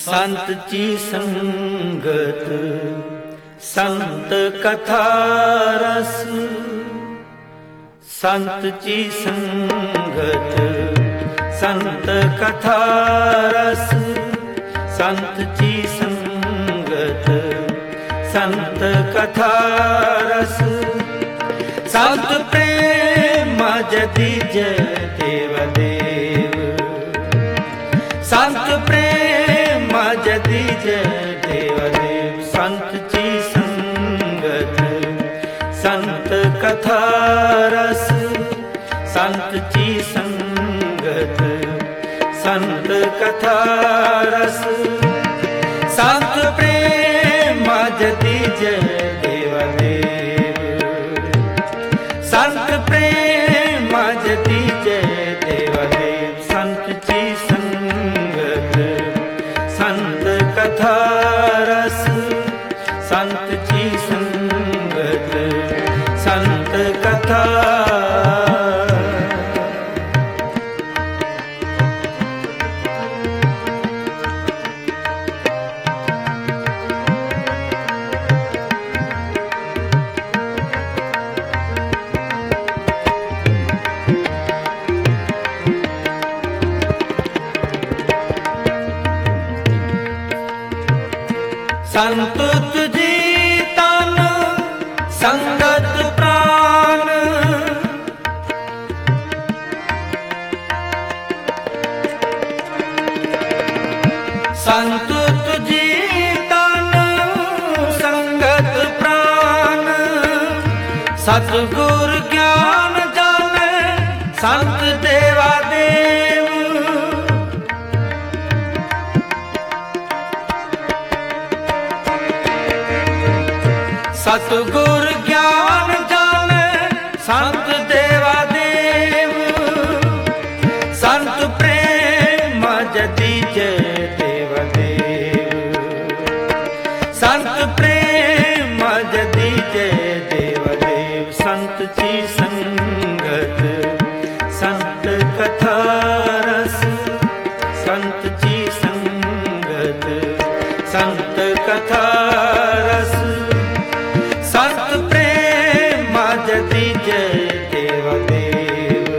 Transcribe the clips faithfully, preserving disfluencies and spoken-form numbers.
संतची संगत संत कथा रस, संतची संगत संत कथा रस, संतची संगत संत कथा रस। संत प्रेम जति जय देव देव, संत प्रेम जति जय देव देव। संतची संगत संत कथा रस, संतची संगत संत कथा रस। संत प्रेम जति जय देव देव, संत प्रेम जति जय देव देव। संतची संगत संत कथा रस, संतची संगत संत कथा। संत तुझी तन संगत प्राण, संत तुझी तन संगत प्राण। सतगुर ज्ञान जाने संत देवा देव, सतगुर ज्ञान जाने संत देवा देव। संत प्रेम जति जय देव देव, संत प्रेम जति जय देव देव। संतची संगत संत कथा रस, संतची संगत संत कथा रस। संत प्रेम जति जय देव देव,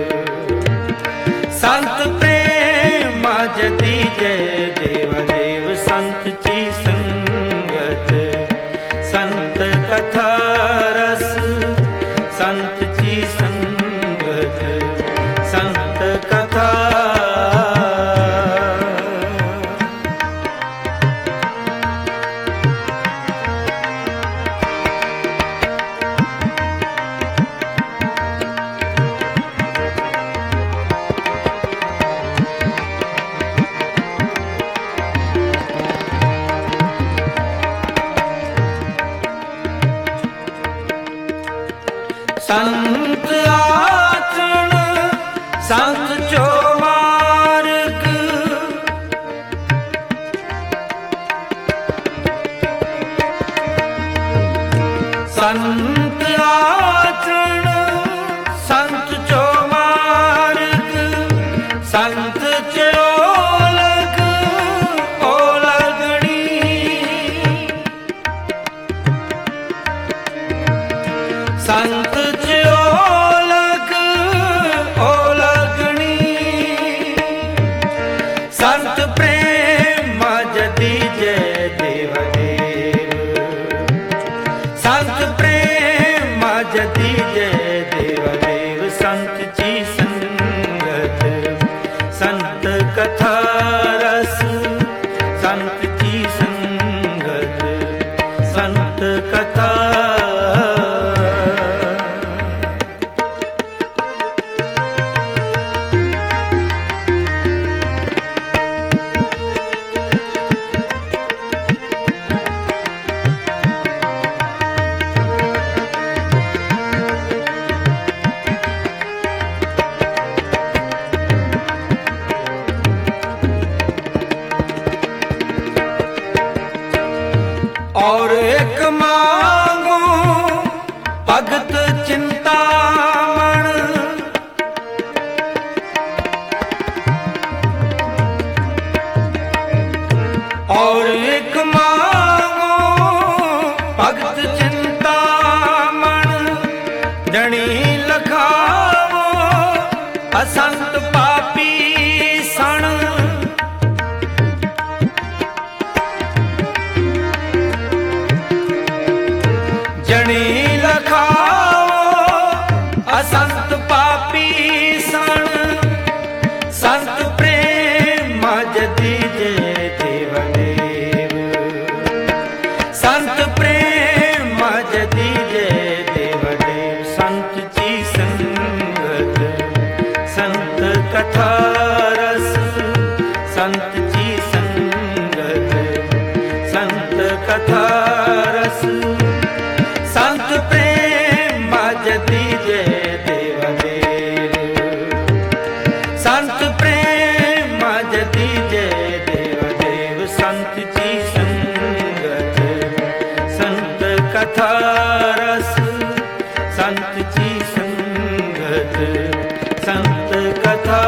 संत प्रेम जति जय देव देव। संतची संगत संत कथा रस, संतची संगत संत कथा। संत आचरण संत जो मार्ग, संत आचरण संत जो मार्ग। संत चोलग ओलगड़ी, संत चोलग ओलगणी। संत प्रेम जति जय देव देव, संत प्रेम जति जय देव देव। संतची संगत संत कथा रस, संतची संगत संत कथा। और एक मांगो भगत चिंतामण जनी लखावो असंत पापी सण जनी लखावो असंत पापी सण संत प्रेम जदी जे देवदेव संत प्रेम जदी जे देवदेव संत जी संगत संत कथा रस संत जी संगत संत कथा रस संत प्रेम जदी जे देवदेव संत प्रेम जदी जे देवदेव संत जी संगत संत कथा रस संत जी संगत संत कथा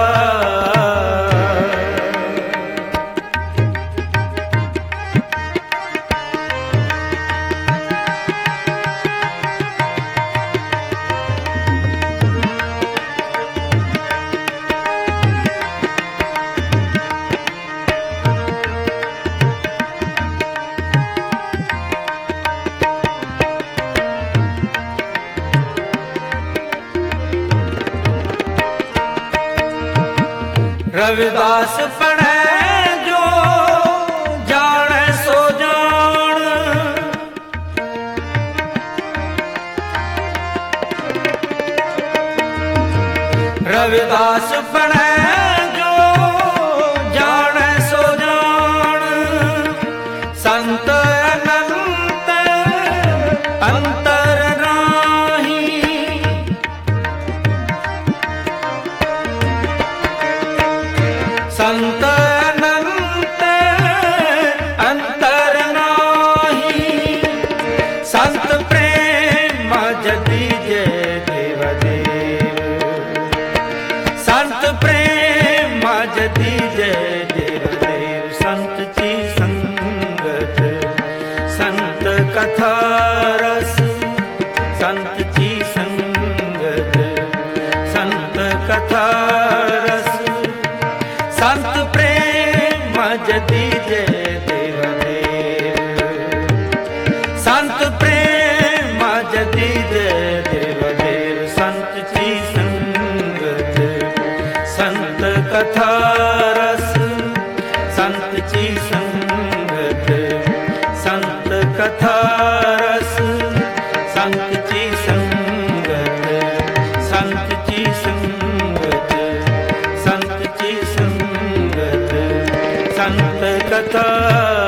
रविदास पढ़े जो जाने सो जान रविदास पढ़े जो जाने सो जान संत अनंत अंतर राही संत अनंत अंतर नाही संत प्रेम जदी जे देवदेव संत प्रेम जदी जे देवदेव संत जी संगत संत कथा रस संत जी संगत संत कथा रस संत प्रेम जदी जे देवदेव संत प्रेम जदी जे देवदेव संत जी संगत संत कथा रस संत जी संगत संत कथा रस संत जी संगत संत जी संगत संत जी संगत संत कथा